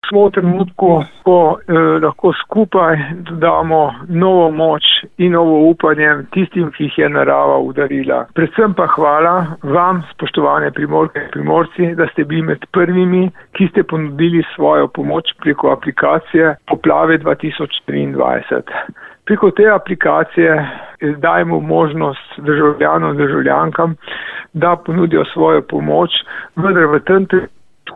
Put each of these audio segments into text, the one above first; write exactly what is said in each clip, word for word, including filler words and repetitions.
Smo v trenutku, ko eh, lahko skupaj dodamo novo moč in novo upanje tistim, ki jih je narava udarila. Predvsem pa hvala vam, spoštovane Primorke in Primorci, da ste bili med prvimi, ki ste ponudili svojo pomoč preko aplikacije Poplave dva tisoč triindvajset. Preko te aplikacije dajemo možnost državljanom in državljankam, da ponudijo svojo pomoč, vendar v tem trenutku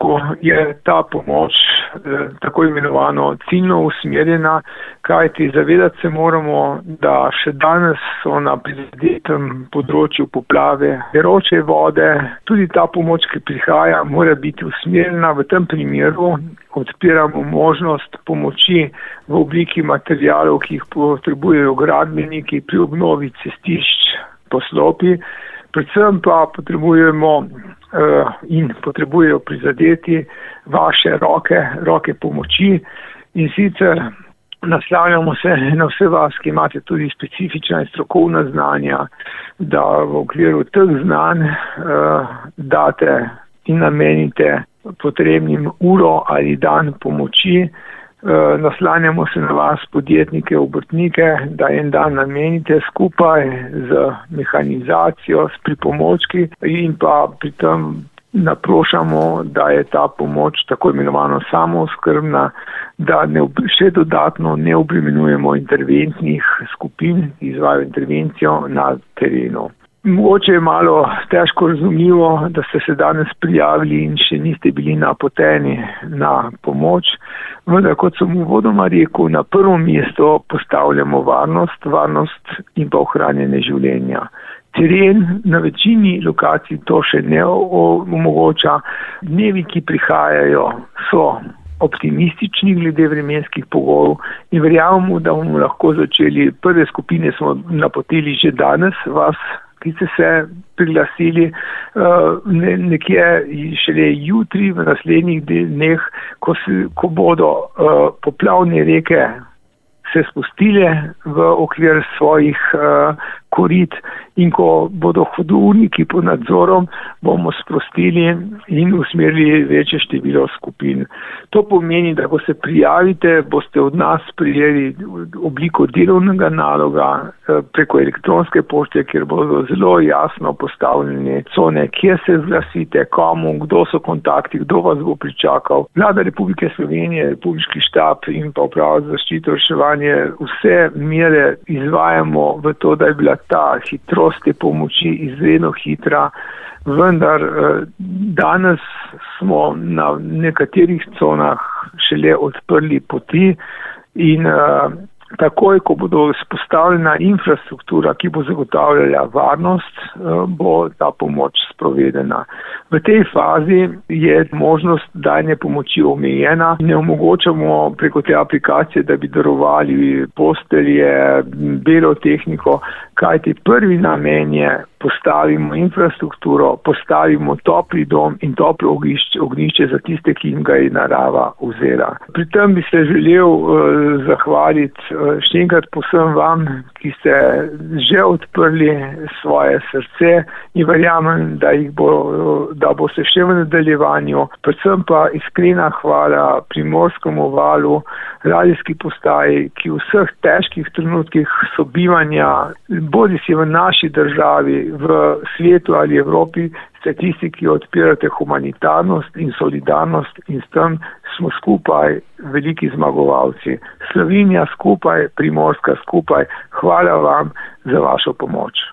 je ta pomoč eh, tako imenovano ciljno usmerjena, kajti zavedati se moramo, da še danes so na prizadetem področju poplave teroče vode. Tudi ta pomoč, ki prihaja, mora biti usmerjena. V tem primeru odpiramo možnost pomoči v obliki materialov, ki jih potrebujejo gradbeniki pri obnovi cestišč, poslopij. Predvsem pa potrebujemo uh, in potrebujejo prizadeti vaše roke, roke pomoči, in sicer naslavljamo se na vse vas, ki imate tudi specifična in strokovna znanja, da v okviru teh znanj uh, date in namenite potrebnim uro ali dan pomoči. Uh, naslanjamo se na vas, podjetnike, obrtnike, da en dan namenite skupaj z mehanizacijo, s pripomočki, in pa pri tem naprošamo, da je ta pomoč tako imenovano samooskrbna, da ne, še dodatno ne obremenjujemo interventnih skupin, ki izvajajo intervencijo na terenu. Mogoče je malo težko razumljivo, da ste se danes prijavili in še niste bili napoteni na pomoč, vendar kot sem uvodoma rekel, na prvo mesto postavljamo varnost, varnost in pa ohranjanje življenja. Teren na večini lokacij to še ne omogoča. Dnevi, ki prihajajo, so optimistični glede vremenskih pogojev in verjamemo, da bomo lahko začeli. Prve skupine smo napotili že danes, vas, ki ste se priglasili, ne, nekje šele jutri, v naslednjih dneh, ko, se, ko bodo uh, poplavne reke se spustile v okvir svojih uh, korit in ko bodo hudourniki pod nadzorom, bomo sprostili in usmerili večje število skupin. To pomeni, da ko se prijavite, boste od nas prijeli obliko delovnega naloga preko elektronske pošte, kjer bodo zelo jasno postavljene cone, kje se zglasite, komu, kdo so kontakti, kdo vas bo pričakal. Vlada Republike Slovenije, Republiški štab in pa Uprava za zaščito in reševanje vse mere izvajamo v to, da je bila ta hitrost te pomoči izredno hitra, vendar danes smo na nekaterih conah šele odprli poti in takoj, ko bodo vzpostavljena infrastruktura, ki bo zagotavljala varnost, bo ta pomoč sprovedena. V tej fazi je možnost dajanja pomoči omejena. Ne omogočamo preko te aplikacije, da bi darovali postelje, belo tehniko, kajti prvi namen je postavimo infrastrukturo, postavimo topli dom in toplo ognjišče, ognjišče za tiste, ki jim ga je narava vzela. Pri tem bi se želel uh, zahvaliti uh, še enkrat posem vam, ki ste že odprli svoje srce in verjamem, da jih bo, da bo se še v nadaljevanju. Predvsem pa iskrena hvala Primorskemu valu, radijski postaji, ki v vseh težkih trenutkih sobivanja, bodi si v naši državi, v svetu ali Evropi, ste tisti, ki odpirate humanitarnost in solidarnost in s tem smo skupaj veliki zmagovalci. Slovenija skupaj, Primorska skupaj, hvala vam za vašo pomoč.